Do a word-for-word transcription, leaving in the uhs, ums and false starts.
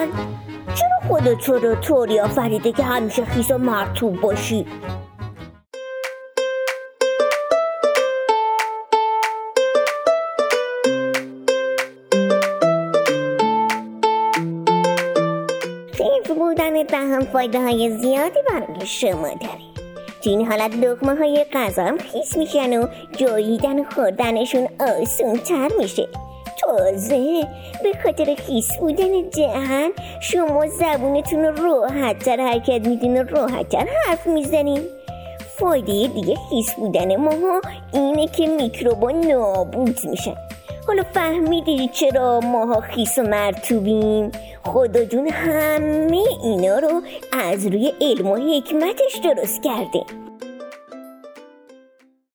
من چرا خودت تو رو طوری آفریده که همیشه خیس و مرطوب باشی؟ خیس بودن دهان فایده های زیادی برای شما داره. تو این حالت لقمه های غذا هم خیس میشن و جاییدن و خوردنشون آسون تر میشه. تازه به خاطر خیس بودن دهن شما زبونتون رو راحت تر حرکت میدین و راحت تر حرف میزنین. فایده دیگه خیس بودن ماها اینه که میکروبا نابود میشن. حالا فهمیدی چرا ماها خیس و مرطوبیم؟ خدا جون همه اینا رو از روی علم و حکمتش درست کرده.